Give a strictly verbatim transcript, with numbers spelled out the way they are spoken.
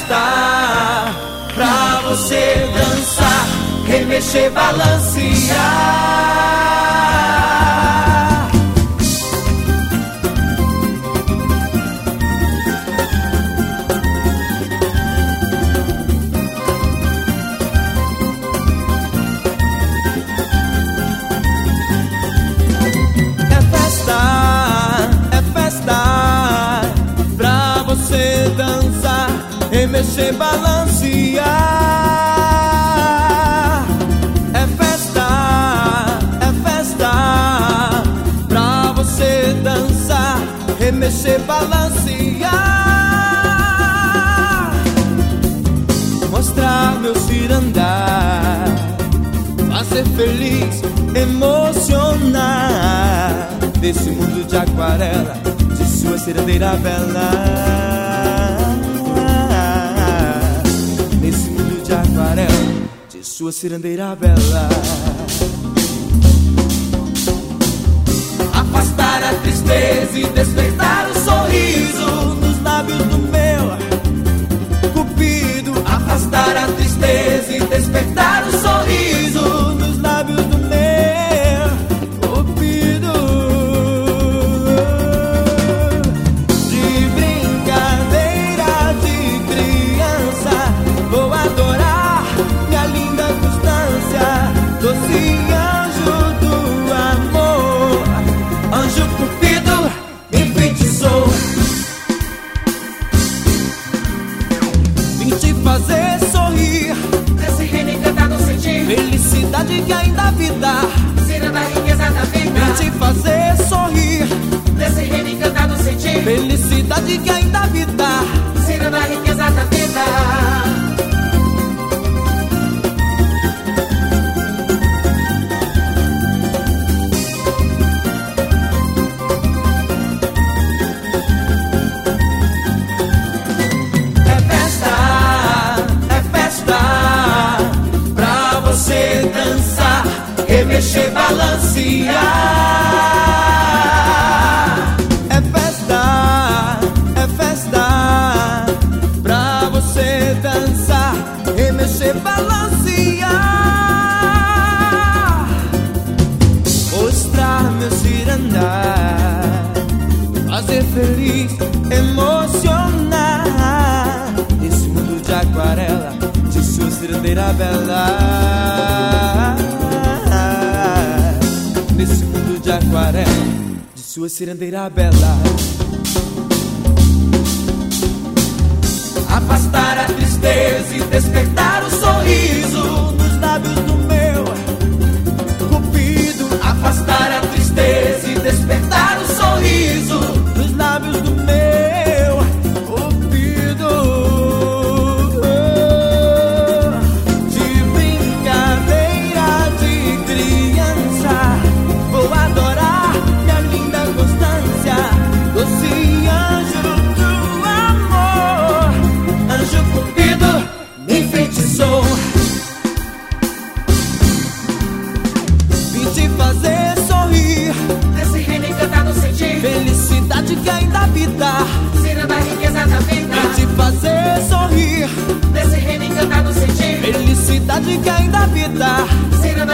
festa pra você dançar, remexer, balancear. É festa, é festa pra você dançar, remexer, balancear. É festa, é festa pra você dançar, remexer, balancear. Mostrar meu cirandar, fazer feliz, emocionar. Desse mundo de aquarela, de sua cirandeira bela. Nesse mundo de aquarela, de sua cirandeira bela. Afastar a tristeza e despertar o sorriso nos lábios do meu cupido. Afastar a tristeza e despertar o sorriso nos lábios do meu cupido. De brincadeira de criança, vou adorar minha linda Constância, doce anjo do amor. Anjo cupido me enfeitiçou, vim te fazer sorrir, Desse reino encantado sentir felicidade que ainda vi dar. ciranda, riqueza da vida. Vim te fazer sorrir, Desse reino encantado sentir felicidade que ainda vi dar. ciranda, riqueza da vida. É festa, é festa pra você dançar, remexer, balancear. É festa, é festa pra você dançar, remexer, balancear. Mostrar meu cirandar, fazer feliz, emocionar. Nesse mundo de aquarela, de sua cirandeira bela. Nesse mundo de aquarela, de sua cirandeira bela. Afastar a tristeza e despertar o sorriso nos lábios do meu cupido. Afastar a tristeza e despertar o sorriso nos lábios do meu cupido. De brincadeira de criança, vou adorar minha linda Constância, doce anjo do amor. Anjo cupido me enfeitiçou, vim te fazer sorrir, Desse reino encantado sentir felicidade que ainda vi dar. ciranda, riqueza da vida. Vim te fazer sorrir, Desse reino encantado sentir felicidade que ainda vi dar. ciranda,